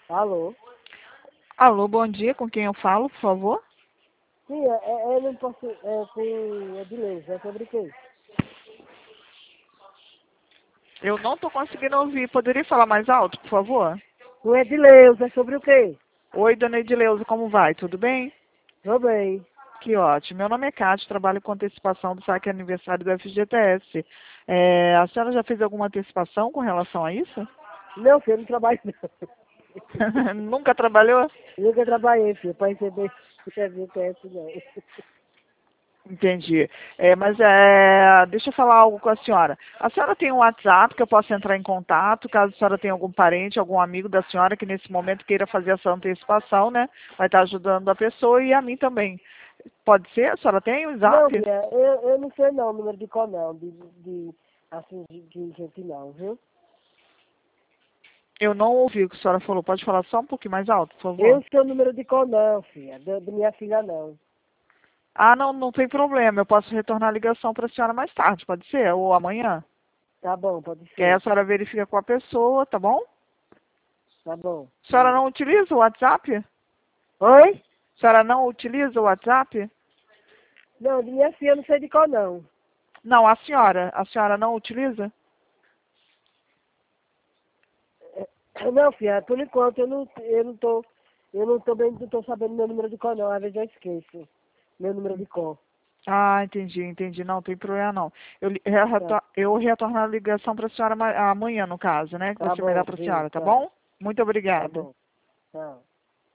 Alô? Alô, bom dia. Com quem eu falo, por favor? Sim, eu não posso. É com Edileuza, é sobre o quê? Eu não estou conseguindo ouvir. Poderia falar mais alto, por favor? Com Edileuza, é sobre o quê? Oi, dona Edileuza, como vai? Tudo bem? Tô bem. Que ótimo. Meu nome é Cátia, trabalho com antecipação do saque aniversário do FGTS. A senhora já fez alguma antecipação com relação a isso? Não, filho, eu não trabalho não. Nunca trabalhou? Nunca trabalhei, filho, pra receber FGTS não. Entendi. Deixa eu falar algo com a senhora. A senhora tem um WhatsApp que eu possa entrar em contato, caso a senhora tenha algum parente, algum amigo da senhora que nesse momento queira fazer essa antecipação, né? Vai estar ajudando a pessoa e a mim também. Pode ser? A senhora tem o Não, WhatsApp? filha, eu não sei não, número de cor não, de gente não, viu? Eu não ouvi o que a senhora falou. Pode falar só um pouquinho mais alto, por Eu favor? não sei o número de cor não, filha, de minha filha não. Ah, não, não tem problema. Eu posso retornar a ligação para a senhora mais tarde, pode ser? Ou amanhã? Tá bom, pode Que aí a ser. senhora verifica com a pessoa, tá bom? Tá bom. A senhora não utiliza o WhatsApp? Oi? A senhora não utiliza o WhatsApp? Não, de minha filha eu não sei de cor não. Não, a senhora não utiliza? Não, filha, por enquanto eu não tô sabendo meu número de cor não, às vezes eu esqueço meu número de cor. Ah, entendi. Não tem problema não. Tá, Eu retorno a ligação para a senhora amanhã, no caso, né? Que tá você me dá bom, para a viu, senhora, tá tchau, bom? Muito tá obrigada. bom, tchau.